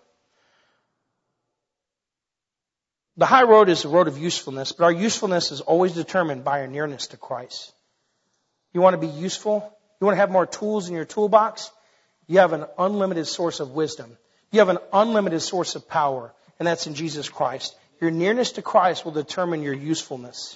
The high road is a road of usefulness, but our usefulness is always determined by our nearness to Christ. You want to be useful? You want to have more tools in your toolbox? You have an unlimited source of wisdom. You have an unlimited source of power, and that's in Jesus Christ. Your nearness to Christ will determine your usefulness.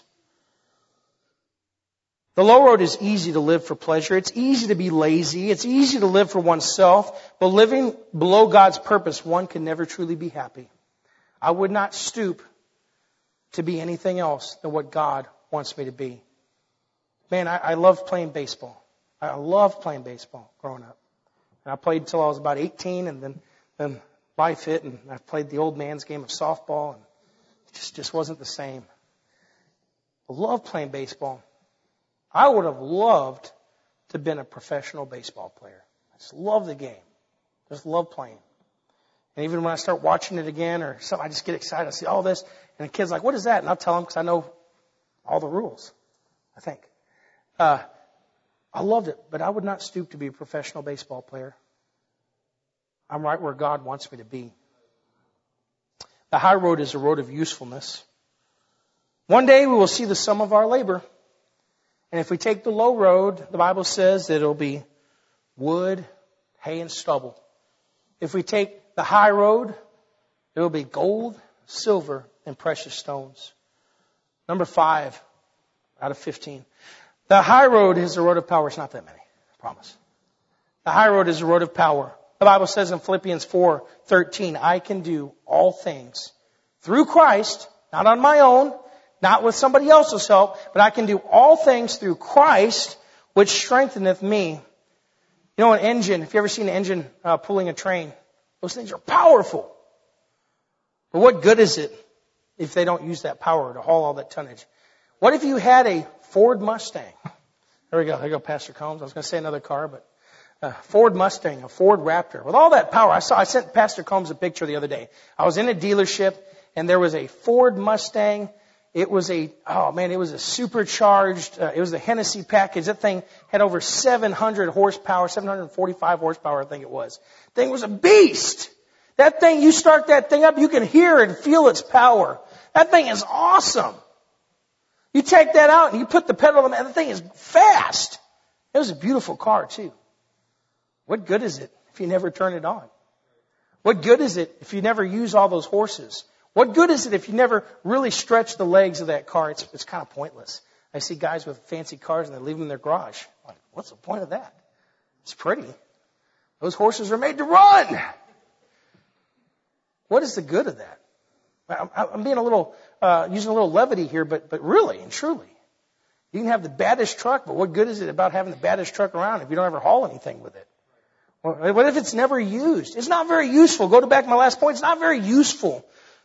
The low road is easy to live for pleasure. It's easy to be lazy. It's easy to live for oneself. But living below God's purpose, one can never truly be happy. I would not stoop to be anything else than what God wants me to be. Man, I, I love playing baseball. I loved playing baseball growing up. And I played until I was about eighteen, and then, then life hit, and I played the old man's game of softball, and it just, just wasn't the same. I loved playing baseball. I would have loved to have been a professional baseball player. I just love the game. I just love playing. And even when I start watching it again or something, I just get excited. I see all this. And the kid's like, what is that? And I'll tell them because I know all the rules, I think. Uh, I loved it, but I would not stoop to be a professional baseball player. I'm right where God wants me to be. The high road is a road of usefulness. One day we will see the sum of our labor. And if we take the low road, the Bible says that it'll be wood, hay, and stubble. If we take the high road, it will be gold, silver, and precious stones. Number five out of fifteen. The high road is a road of power. It's not that many, I promise. The high road is a road of power. The Bible says in Philippians four thirteen, I can do all things through Christ, not on my own, not with somebody else's help, but I can do all things through Christ, which strengtheneth me. You know, an engine, if you ever seen an engine uh, pulling a train, those things are powerful. But what good is it if they don't use that power to haul all that tonnage? What if you had a Ford Mustang? There we go. There you go, Pastor Combs. I was going to say another car, but a Ford Mustang, a Ford Raptor. With all that power, I saw, I sent Pastor Combs a picture the other day. I was in a dealership, and there was a Ford Mustang. It was a, oh man, it was a supercharged, uh, it was the Hennessy package. That thing had over seven hundred horsepower, seven hundred forty-five horsepower, I think it was. The thing was a beast. That thing, you start that thing up, you can hear and feel its power. That thing is awesome. You take that out and you put the pedal on, and the thing is fast. It was a beautiful car too. What good is it if you never turn it on? What good is it if you never use all those horses? What good is it if you never really stretch the legs of that car? It's, it's kind of pointless. I see guys with fancy cars and they leave them in their garage. I'm like, what's the point of that? It's pretty. Those horses are made to run. What is the good of that? I'm, I'm being a little, uh, using a little levity here, but, but really and truly, you can have the baddest truck, but what good is it about having the baddest truck around if you don't ever haul anything with it? Well, what if it's never used? It's not very useful. Go to back to my last point. It's not very useful.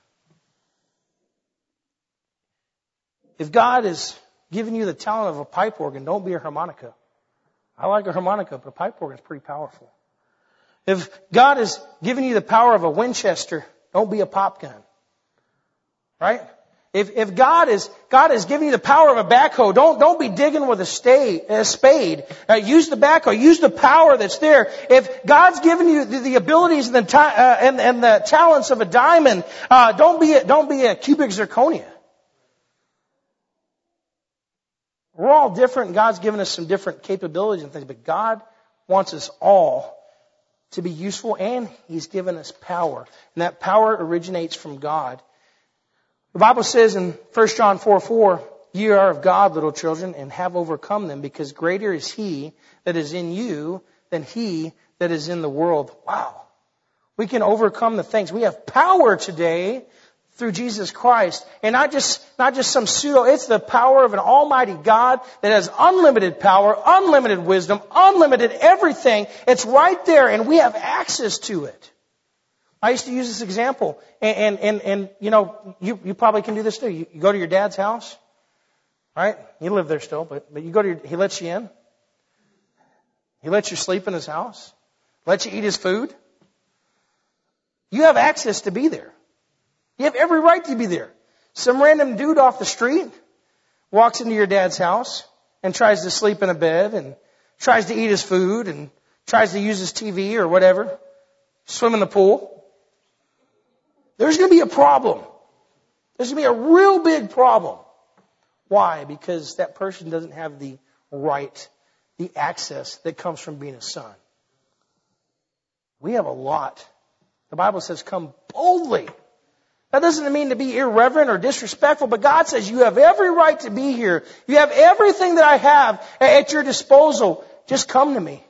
If God has given you the talent of a pipe organ, don't be a harmonica. I like a harmonica, but a pipe organ is pretty powerful. If God has given you the power of a Winchester, don't be a pop gun. Right? If, if God is, God has given you the power of a backhoe, don't, don't be digging with a, stay, a spade. Uh, use the backhoe. Use the power that's there. If God's given you the, the abilities and the, ta- uh, and, and the talents of a diamond, uh, don't be a, don't be a cubic zirconia. We're all different. God's given us some different capabilities and things, but God wants us all to be useful, and He's given us power. And that power originates from God. The Bible says in First John four four, ye are of God, little children, and have overcome them, because greater is He that is in you than he that is in the world. Wow. We can overcome the things. We have power today through Jesus Christ. And not just, not just some pseudo, it's the power of an almighty God that has unlimited power, unlimited wisdom, unlimited everything. It's right there, and we have access to it. I used to use this example, and, and, and, and you know, you, you probably can do this too. You, you go to your dad's house, right? You live there still, but, but you go to your, he lets you in. He lets you sleep in his house. Lets you eat his food. You have access to be there. You have every right to be there. Some random dude off the street walks into your dad's house and tries to sleep in a bed and tries to eat his food and tries to use his T V or whatever, swim in the pool. There's going to be a problem. There's going to be a real big problem. Why? Because that person doesn't have the right, the access that comes from being a son. We have a lot. The Bible says, come boldly. That doesn't mean to be irreverent or disrespectful, but God says you have every right to be here. You have everything that I have at your disposal. Just come to me.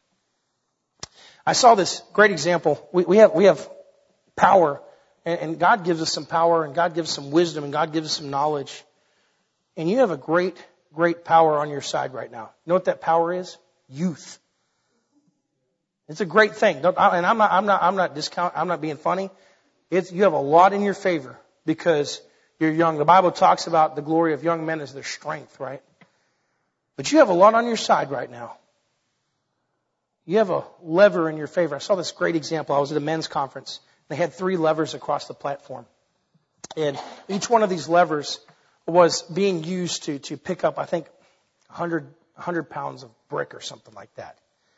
I saw this great example. We, we have we have power, and, and God gives us some power, and God gives us some wisdom, and God gives us some knowledge. And you have a great, great power on your side right now. You know what that power is? Youth. It's a great thing. And I'm not, I'm not, I'm not discount, I'm not being funny. It's, you have a lot in your favor because you're young. The Bible talks about the glory of young men as their strength, right? But you have a lot on your side right now. You have a lever in your favor. I saw this great example. I was at a men's conference. They had three levers across the platform. And each one of these levers was being used to, to pick up, I think, one hundred, one hundred pounds of brick or something like that.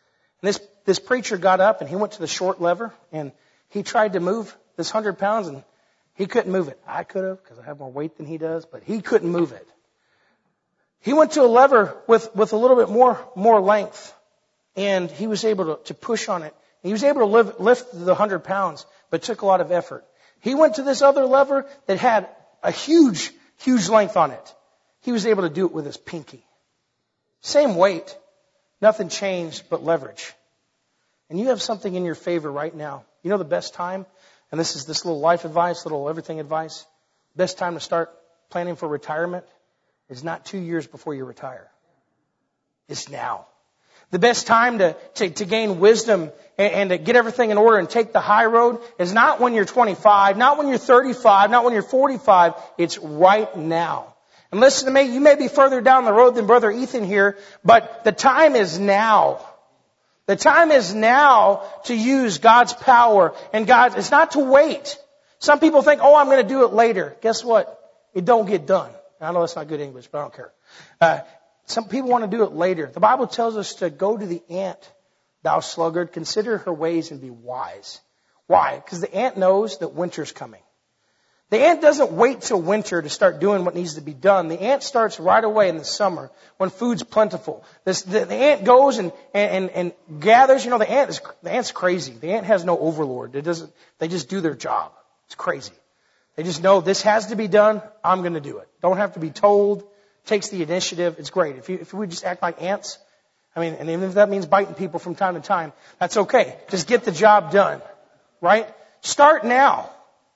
And this, this preacher got up and he went to the short lever and he tried to move this hundred pounds and he couldn't move it. I could have because I have more weight than he does, but he couldn't move it. He went to a lever with, with a little bit more, more length and he was able to, to push on it. He was able to live, lift the hundred pounds, but it took a lot of effort. He went to this other lever that had a huge, huge length on it. He was able to do it with his pinky. Same weight. Nothing changed but leverage. And you have something in your favor right now. You know the best time? And this is this little life advice, little everything advice. Best time to start planning for retirement is not two years before you retire. It's now. The best time to, to, to gain wisdom and, and to get everything in order and take the high road is not when you're twenty-five, not when you're thirty-five, not when you're forty-five. It's right now. And listen to me, you may be further down the road than Brother Ethan here, but the time is now. The time is now to use God's power and God, it's not to wait. Some people think, oh, I'm going to do it later. Guess what? It don't get done. I know that's not good English, but I don't care. Uh, some people want to do it later. The Bible tells us to go to the ant, thou sluggard, consider her ways and be wise. Why? Because the ant knows that winter's coming. The ant doesn't wait till winter to start doing what needs to be done. The ant starts right away in the summer when food's plentiful. This, the, the ant goes and, and, and gathers. You know, the ant is the ant's crazy. The ant has no overlord. It doesn't. They just do their job. It's crazy. They just know this has to be done. I'm going to do it. Don't have to be told. Takes the initiative. It's great. If you if we just act like ants, I mean, and even if that means biting people from time to time, that's okay. Just get the job done, right? Start now.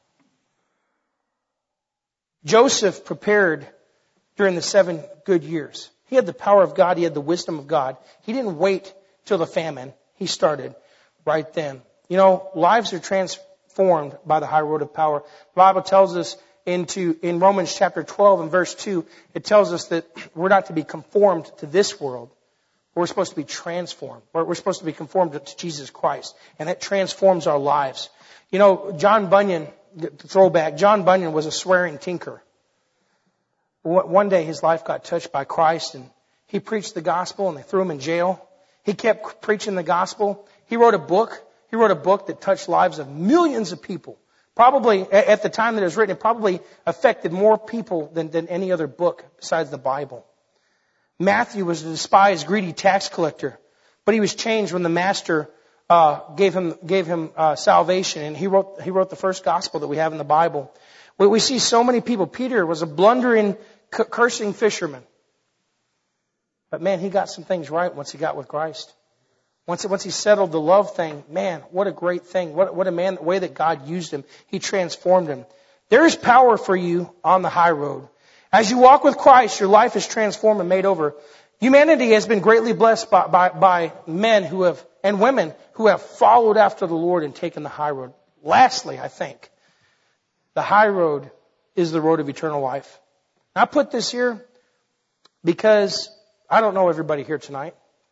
Joseph prepared during the seven good years. He had the power of God. He had the wisdom of God. He didn't wait till the famine. He started right then. You know, lives are transformed by the high road of power. The Bible tells us into, in Romans chapter twelve and verse two, it tells us that we're not to be conformed to this world. We're supposed to be transformed. We're supposed to be conformed to Jesus Christ. And that transforms our lives. You know, John Bunyan, throwback, John Bunyan was a swearing tinker. One day his life got touched by Christ and he preached the gospel and they threw him in jail. He kept preaching the gospel. He wrote a book. He wrote a book that touched lives of millions of people. Probably, at the time that it was written, it probably affected more people than, than any other book besides the Bible. Matthew was a despised, greedy tax collector, but he was changed when the master uh, gave him gave him uh, salvation, and he wrote he wrote the first gospel that we have in the Bible. We, we see so many people. Peter was a blundering, c- cursing fisherman, but man, he got some things right once he got with Christ. Once once he settled the love thing, man, what a great thing! What what a man! The way that God used him, He transformed him. There is power for you on the high road. As you walk with Christ, your life is transformed and made over. Humanity has been greatly blessed by, by, by men who have, and women who have followed after the Lord and taken the high road. Lastly, I think, the high road is the road of eternal life. I put this here because I don't know everybody here tonight.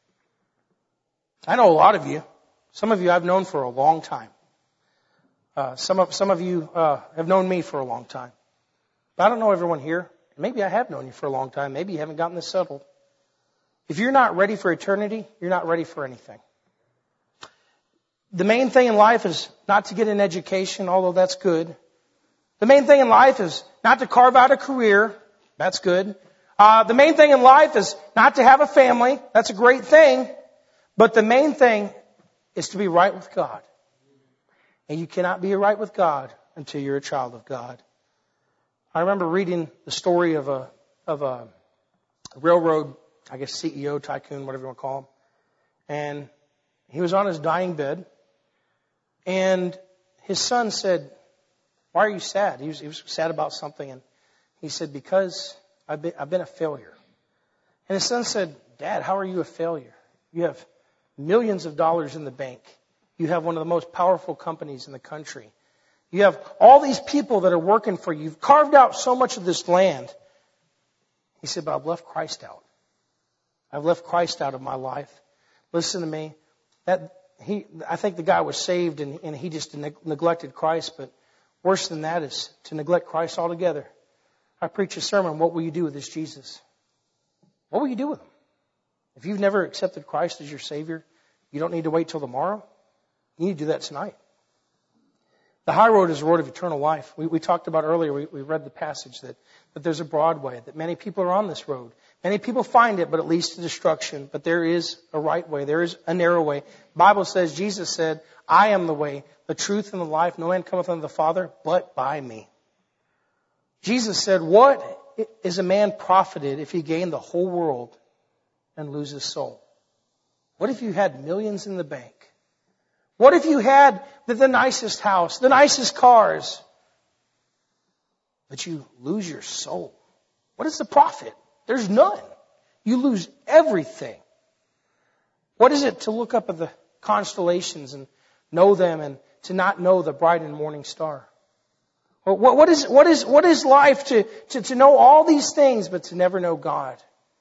I know a lot of you. Some of you I've known for a long time. Uh, some of some of you uh, have known me for a long time. But I don't know everyone here. Maybe I have known you for a long time. Maybe you haven't gotten this settled. If you're not ready for eternity, you're not ready for anything. The main thing in life is not to get an education, although that's good. The main thing in life is not to carve out a career. That's good. Uh, the main thing in life is not to have a family. That's a great thing. But the main thing is to be right with God. And you cannot be right with God until you're a child of God. I remember reading the story of a of a railroad, I guess C E O, tycoon, whatever you want to call him. And he was on his dying bed. And his son said, "Why are you sad?" He was, he was sad about something. And he said, "Because I've been, I've been a failure." And his son said, "Dad, how are you a failure? You have millions of dollars in the bank. You have one of the most powerful companies in the country. You have all these people that are working for you. You've carved out so much of this land." He said, "But I've left Christ out. I've left Christ out of my life." Listen to me. That he, I think the guy was saved and, and he just neg- neglected Christ. But worse than that is to neglect Christ altogether. I preach a sermon, what will you do with this Jesus? What will you do with him? If you've never accepted Christ as your Savior, You don't need to wait till tomorrow. You need to do that tonight. The high road is the road of eternal life. We, we talked about earlier, we, we read the passage that, that there's a broad way, that many people are on this road. Many people find it, but it leads to destruction. But there is a right way. There is a narrow way. The Bible says, Jesus said, I am the way, the truth, and the life. No man cometh unto the Father but by me. Jesus said, what is a man profited if he gained the whole world and lose his soul? What if you had millions in the bank? What if you had the, the nicest house, the nicest cars, but you lose your soul? What is the profit? There's none. You lose everything. What is it to look up at the constellations and know them and to not know the bright and morning star? Or what, what is what is what is life to, to, to know all these things but to never know God?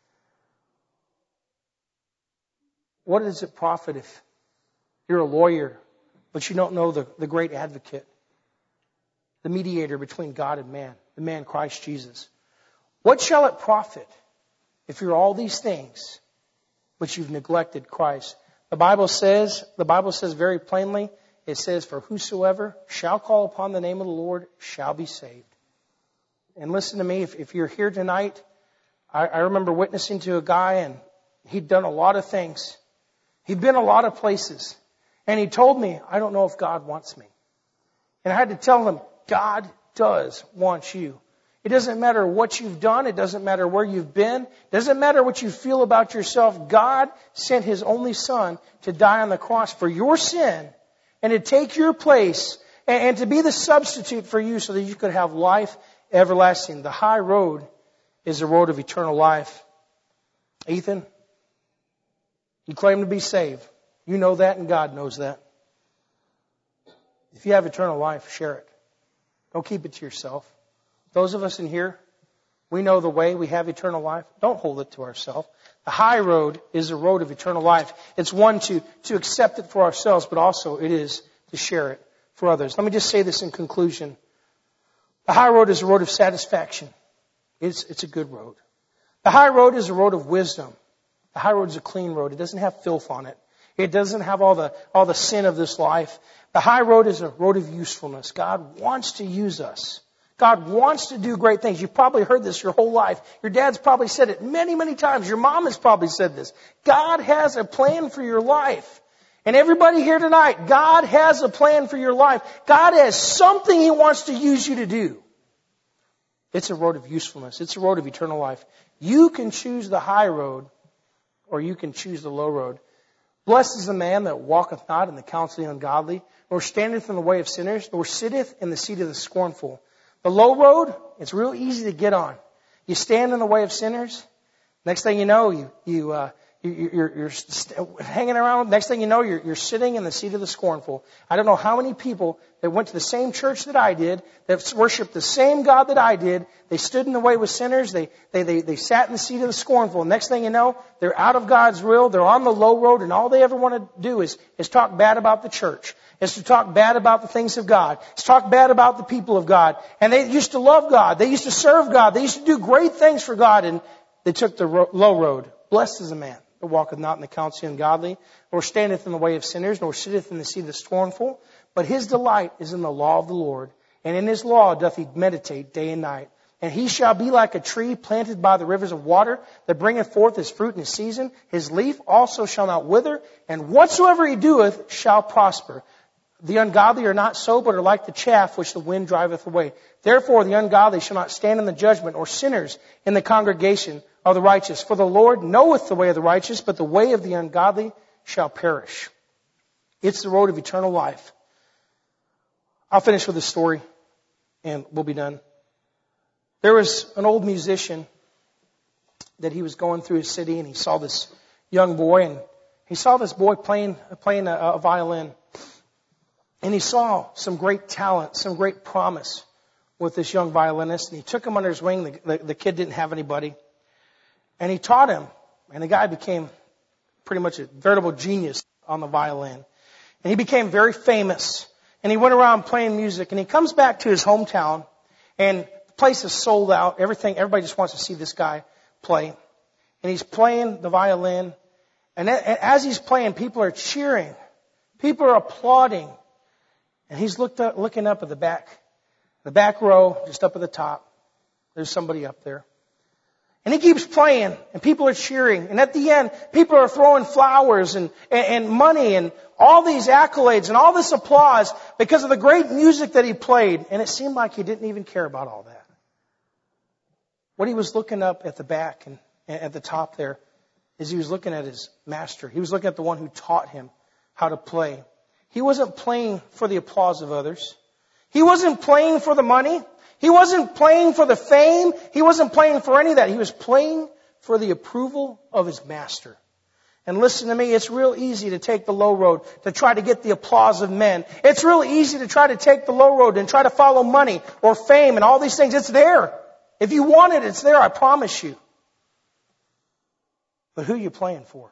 What does it profit if you're a lawyer, but you don't know the, the great advocate, the mediator between God and man, the man Christ Jesus? What shall it profit if you're all these things, but you've neglected Christ? The Bible says, the Bible says very plainly, it says, for whosoever shall call upon the name of the Lord shall be saved. And listen to me, if, if you're here tonight, I, I remember witnessing to a guy and he'd done a lot of things. He'd been a lot of places. And he told me, I don't know if God wants me. And I had to tell him, God does want you. It doesn't matter what you've done. It doesn't matter where you've been. It doesn't matter what you feel about yourself. God sent His only Son to die on the cross for your sin and to take your place and, and to be the substitute for you so that you could have life everlasting. The high road is the road of eternal life. Ethan, you claim to be saved. You know that and God knows that. If you have eternal life, share it. Don't keep it to yourself. Those of us in here, we know the way. We have eternal life. Don't hold it to ourselves. The high road is a road of eternal life. It's one to, to accept it for ourselves, but also it is to share it for others. Let me just say this in conclusion. The high road is a road of satisfaction. It's, it's a good road. The high road is a road of wisdom. The high road is a clean road. It doesn't have filth on it. It doesn't have all the, all the sin of this life. The high road is a road of usefulness. God wants to use us. God wants to do great things. You've probably heard this your whole life. Your dad's probably said it many, many times. Your mom has probably said this. God has a plan for your life. And everybody here tonight, God has a plan for your life. God has something He wants to use you to do. It's a road of usefulness. It's a road of eternal life. You can choose the high road or you can choose the low road. Blessed is the man that walketh not in the counsel of the ungodly, nor standeth in the way of sinners, nor sitteth in the seat of the scornful. The low road, it's real easy to get on. You stand in the way of sinners. Next thing you know, you, you, uh, you, you're, you're st- hanging around. Next thing you know, you're, you're sitting in the seat of the scornful. I don't know how many people that went to the same church that I did, that worshiped the same God that I did. They stood in the way with sinners. They, they, they, they sat in the seat of the scornful. Next thing you know, they're out of God's will. They're on the low road, and all they ever want to do is, is talk bad about the church. Is to talk bad about the things of God. Is to talk bad about the people of God. And they used to love God. They used to serve God. They used to do great things for God. And they took the ro- low road. Blessed is the man that walketh not in the counsel of the ungodly, nor standeth in the way of sinners, nor sitteth in the seat of the scornful. But his delight is in the law of the Lord. And in his law doth he meditate day and night. And he shall be like a tree planted by the rivers of water, that bringeth forth his fruit in his season. His leaf also shall not wither. And whatsoever he doeth shall prosper. The ungodly are not so, but are like the chaff which the wind driveth away. Therefore the ungodly shall not stand in the judgment, or sinners in the congregation of the righteous. For the Lord knoweth the way of the righteous, but the way of the ungodly shall perish. It's the road of eternal life. I'll finish with a story, and we'll be done. There was an old musician that he was going through his city, and he saw this young boy, and he saw this boy playing, playing a, a violin. And he saw some great talent, some great promise with this young violinist. And he took him under his wing. The, the, the kid didn't have anybody. And he taught him. And the guy became pretty much a veritable genius on the violin. And he became very famous. And he went around playing music. And he comes back to his hometown. And the place is sold out. Everything, everybody just wants to see this guy play. And he's playing the violin. And as he's playing, people are cheering. People are applauding. And he's looked up, looking up at the back, the back row, just up at the top. There's somebody up there. And he keeps playing, and people are cheering. And at the end, people are throwing flowers and, and, and money and all these accolades and all this applause because of the great music that he played. And it seemed like he didn't even care about all that. What he was looking up at the back and, and at the top there is he was looking at his master. He was looking at the one who taught him how to play. He wasn't playing for the applause of others. He wasn't playing for the money. He wasn't playing for the fame. He wasn't playing for any of that. He was playing for the approval of his master. And listen to me, it's real easy to take the low road, to try to get the applause of men. It's real easy to try to take the low road and try to follow money or fame and all these things. It's there. If you want it, it's there, I promise you. But who are you playing for?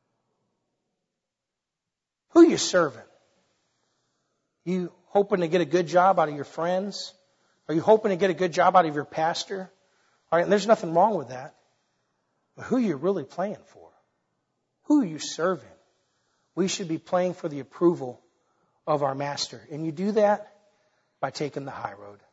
Who are you serving? You hoping to get a good job out of your friends? Are you hoping to get a good job out of your pastor? All right, and there's nothing wrong with that. But who are you really playing for? Who are you serving? We should be playing for the approval of our master. And you do that by taking the high road.